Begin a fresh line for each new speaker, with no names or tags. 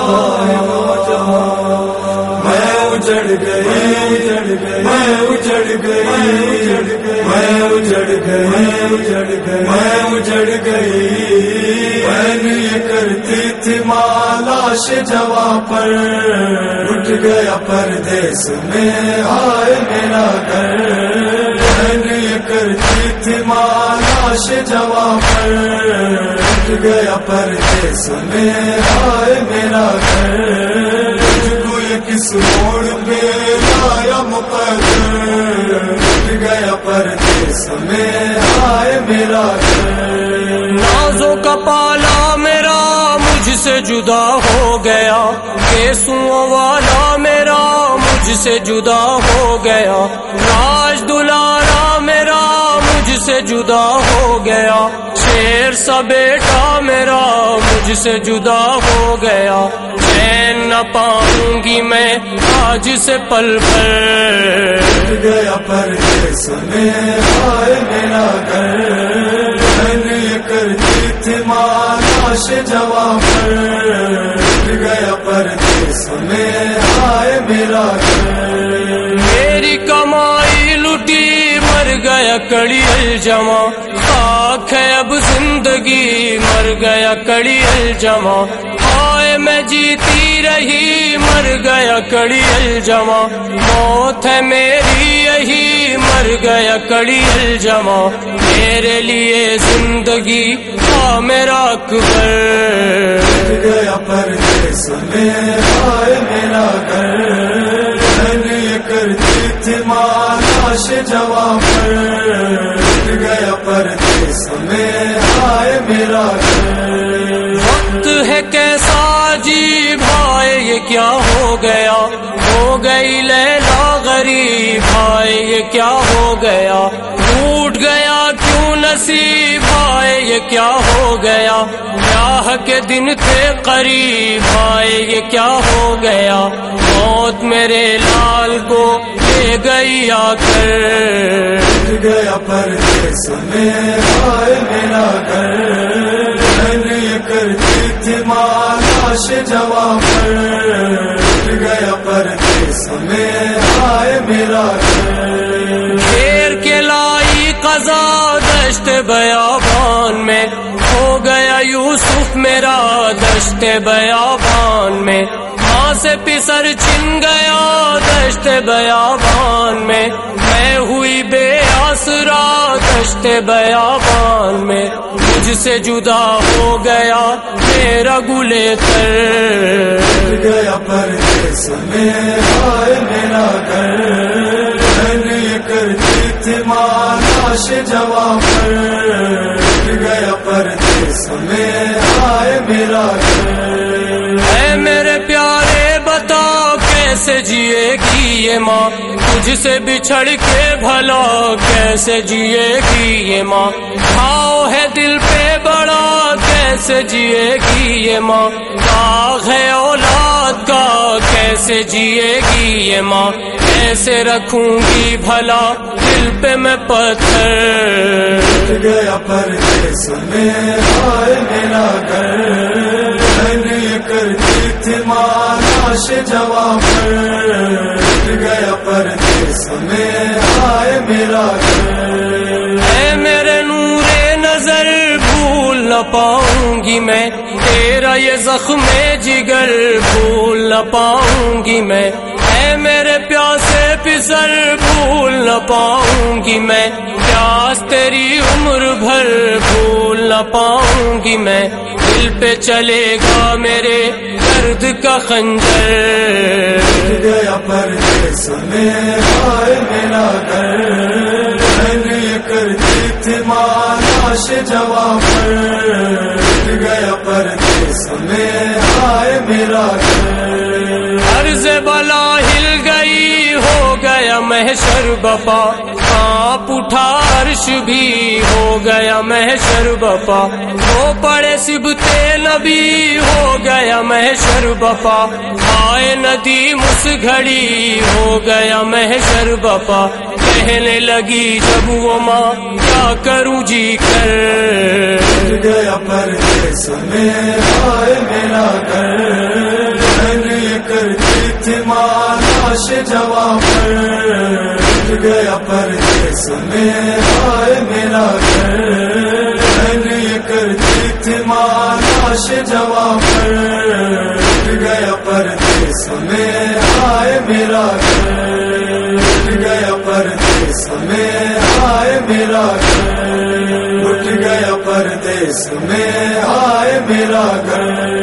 میں اجڑ گئی، میں اجڑ گئی، میں اجڑ گئی، میں اجڑ گئی۔ میں یہ کرتی تھی لاش جواں پر، اٹھ گیا پردیس میں آئے میرا گھر۔ میں یہ کرتی تھی لاش جواں پر، اٹھ گیا پردیس میں آئے میرا گھر۔ تجھ کو یہ کس موڑ پہ لایا مقدر، اٹھ گیا پردیس میں آئے میرا گھر۔
نازوں کا پالا میرا مجھ سے جدا ہو گیا، گیسوں والا میرا مجھ سے جدا ہو گیا، راج دلارا میرا مجھ سے جدا ہو گیا، شیر سا بیٹا میرا مجھ سے جدا ہو گیا۔ چین نہ پاؤں گی میں آج سے پل بھر،
اٹھ گیا پردیس میں آئے میرا گھر۔ میں یہ کرتی تھی لاش جواں پر، اٹھ گیا پردیس میں آئے میرا گھر۔
میری کمائی لٹی مر گیا کڑی الجما، خاک ہے اب زندگی مر گیا کڑی الجما، ہائے میں جیتی رہی مر گیا کڑی الجما، موت ہے میری یہی مر گیا کڑی الجما، میرے لیے زندگی تھا میرا اکبر،
اٹھ گیا پردیس میں آئے میرا گھر۔ میں یہ کرتی تھی لاش جواں پر، اٹھ گیا پردیس میں آئے میرا گھر۔
وقت ہے کیسا عجیب ہائے یہ کیا ہو گیا، ہو گئی لیلا غریب ہائے یہ کیا ہو گیا، ٹوٹ گیا کیوں نصیب ہائے یہ کیا ہو گیا، بیاہ کے دن تھے قریب ہائے یہ کیا ہو گیا، موت میرے لال کو لے گئی آ کر،
اٹھ گیا پردیس میں آئے میرا گھر۔ میں یہ کرتی تھی لاش جواں پر، اٹھ گیا پردیس میں آئے میرا گھر۔
گھیر کے لائی قضا دشت بیابان میں، ہو گیا یوسف میرا دشت بیابان میں، ماں سے پسر چھن گیا دشت بیابان میں، میں ہوئی بے آسرا دشت بیابان میں، مجھ سے جدا ہو گیا میرا گلے تر،
اٹھ گیا پردیس میں آئے میرا گھر۔ میں یہ کرتی تھی لاش جواں پر، اٹھ گیا پردیس میں آئے میرا گھر۔
اے میرے پیارے بتا کیسے جیے گی یہ ماں، تجھ سے بچھڑ کے بھلا کیسے جیے گی یہ ماں، گھاؤ ہے دل پہ بڑا کیسے جیے گی یہ ماں، داغ ہے اولاد کا کیسے جیے گی یہ ماں، کیسے رکھوں گی بھلا دل پہ میں پتھر،
اٹھ گیا پردیس میں آئے میرا گھر۔ میں یہ کرتی تھی لاش جواں پر، اٹھ گیا پردیس میں آئے میرا گھر۔
اے میرے نور نظر بھول نہ پاؤں گی میں، تیرا یہ زخم جگر بھول نہ پاؤں گی میں، اے میرے پیاسے پسر بھول نہ پاؤں گی میں، پیاس تیری عمر بھر بھول نہ پاؤں گی میں، دل پہ چلے گا میرے درد کا خنجر،
اٹھ گیا پردیس میں آئے میرا گھر۔ میں یہ کرتی تھی لاش جواں پر، اٹھ گیا پردیس میں آئے میرا گھر۔
عرض بلا ہل گئی ہو گیا محشر بپا، کانپ اٹھا عرش بھی ہو گیا محشر بپا، وہ پڑے سبتے نبی ہو گیا محشر بپا، آئے ندیم اس گھڑی ہو گیا محشر بپا، کہنے لگی جب وہ ماں کیا کروں جی کر،
گیا پردیس میں آئے میرا گھر۔ جواب پر اٹھ گیا پردیس میں آئے میرا گھر یہ کرتی تھی ماں لاش جواب پر اٹھ گیا پردیس میں آئے میرا گھر اٹھ گیا پردیس میں آئے میرا گھر اٹھ گیا پردیس میں آئے میرا گھر